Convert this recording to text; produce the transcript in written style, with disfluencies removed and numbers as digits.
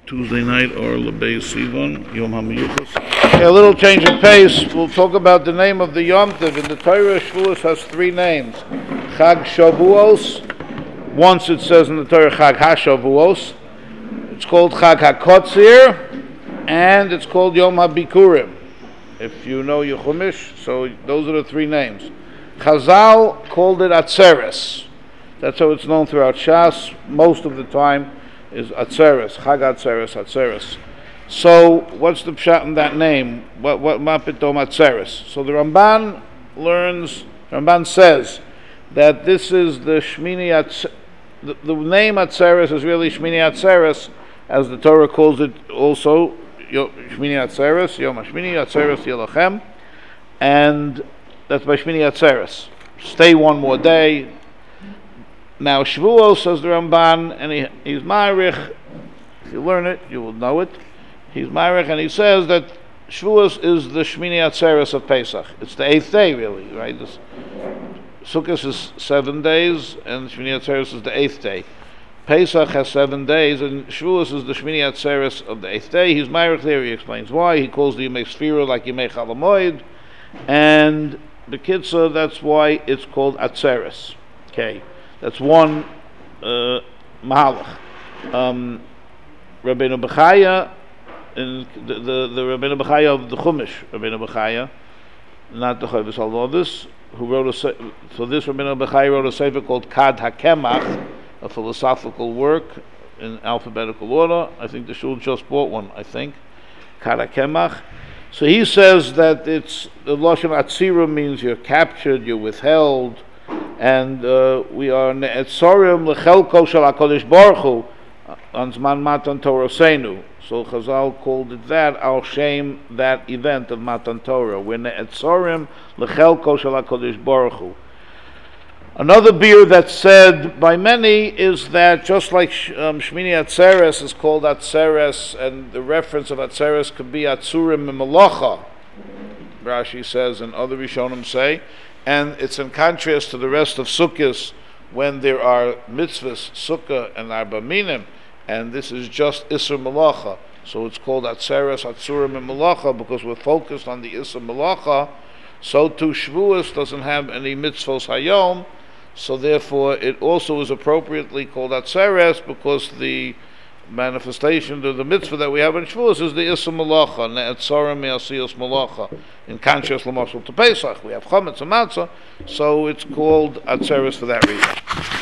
Tuesday night or Lebei Sivan, Yom HaMiyuchas. A little change of pace. We'll talk about the name of the Yom Tov. In the Torah, Shavuos has three names. Chag Shavuos. Once it says in the Torah Chag HaShavuos. It's called Chag HaKotzir, and it's called Yom HaBikurim. If you know your Chumash, so those are the three names. Chazal called it Atzeres. That's how it's known throughout Shas. Most of the time is Atzeres, Chag Atzeres. So what's the pshat in that name? What Mapitom Atzeres? So the Ramban says that this is the Shmini Atzeres. The name Atzeres is really Shmini Atzeres, as the Torah calls it also, Shmini Atzeres, Yom HaShmini Atzeres Yelachem, and that's by Shmini Atzeres. Stay one more day. Now Shavuos, says the Ramban, and he's Ma'arich. If you learn it, you will know it. He's Ma'arich, and he says that Shavuos is the Shmini Atzeres of Pesach. It's the 8th day, really, right? Sukkot is 7 days, and Shmini Atzeres is the 8th day. Pesach has 7 days, and Shavuos is the Shmini Atzeres of the 8th day. He's Ma'arich there, he explains why. He calls the Yemei Sfira like Yemei Chalamoid, and the Kitzah, that's why it's called Atzeres. Okay. That's one mahalach. Rabbeinu Bechaya, the Rabbeinu Bechaya of the Chumash, Rabbeinu Bechaya, not the Chavis Halvodis, who wrote so this Rabbeinu Bechaya wrote a sefer called Kad HaKemach, a philosophical work in alphabetical order. I think the shul just bought one. Kad HaKemach. So he says that it's the lashon Atzira means you're captured, you're withheld. And we are ne'etzorim lechelko shel HaKadosh Baruch Hu on Zman Matan Torah Seinu. So Chazal called it that, al shem that event of Matan Torah. We're ne'etzorim lechelko shel HaKadosh Baruch Hu. Another beer that's said by many is that just like Shmini Atzeres is called Atzeres, and the reference of Atzeres could be Atzurim Mimalacha, Rashi says, and other Rishonim say. And it's in contrast to the rest of Sukkos when there are mitzvahs, Sukkah and Arba Minim, and this is just Isser Malacha. So it's called Atzeres, Atzurim, and Malacha because we're focused on the Isser Malacha. So too Shavuos doesn't have any mitzvahs Hayom, so therefore it also is appropriately called Atzeres because the manifestation of the mitzvah that we have in Shavuos is the Issa Malacha, Ne'etzorim Me'asiyos Malacha. In contrast, L'mashal to Pesach, we have Chametz and Matzah, so it's called Atzeres for that reason.